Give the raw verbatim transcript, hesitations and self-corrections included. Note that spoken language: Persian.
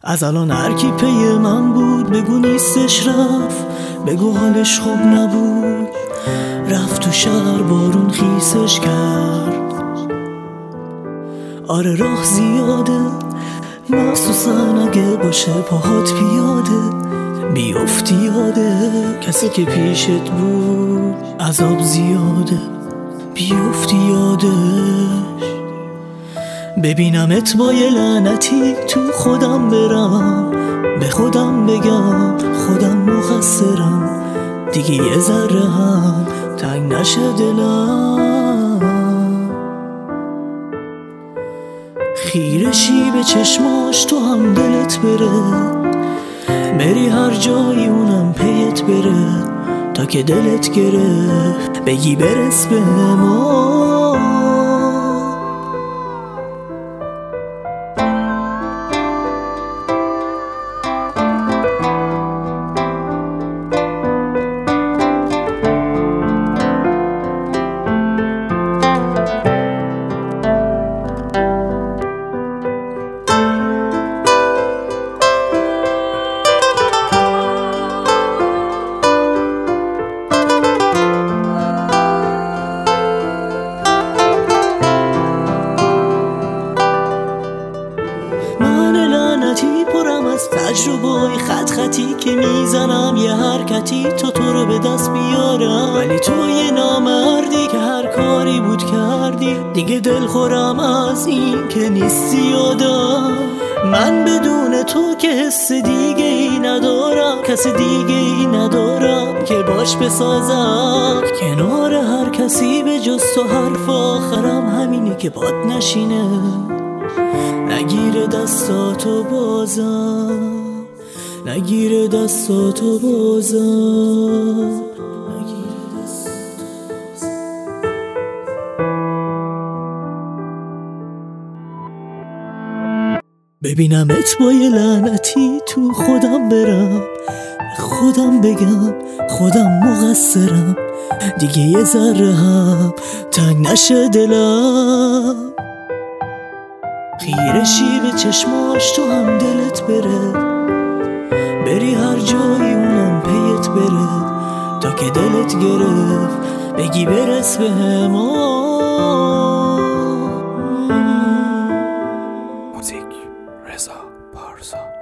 از الان هر کی پی من بود بگو نیستش رفت، بگو حالش خوب نبود، رفت تو شهر بارون خیسش کرد. آره راه زیاده مخصوصا اگه باشه پاهات پیاده، بیافتی یاده کسی که پیشت بود عذاب زیاده، بیافتی یادش. ببینمت با یه لعنتی تو خودم برم، به خودم بگم خودم مقصرم، دیگه یه ذره هم تنگ نشه دلم. خیرشی به چشماش تو هم دلت بره، بری هر جایی اونم پیت بره، تا که دلت گرفت بگی برس به ما. پرم از تجربه‌های خط خطی که میزنم یه حرکتی تا تو رو به دست بیارم، ولی تو یه نامردی که هر کاری بود کردی، دیگه دل خورم از این که نیستی یادم. من بدون تو که حس دیگه ای ندارم، کس دیگه ای ندارم که باش بسازم کنار هر کسی به جز تو. حرف آخرم همینه که باد نشینه، نگیره دستاتو بازم، نگیره دستاتو بازم. ببینمت با یه لعنتی تو خودم برم، خودم بگم خودم مقصرم، دیگه یه ذره هم تنگ نشه دلم. خیرشی به چشماش تو هم دلت بره، بری هر جایی اونم پیت بره، تا که دلت گرفت بگی برس به ما. موزیک رضا پارسا.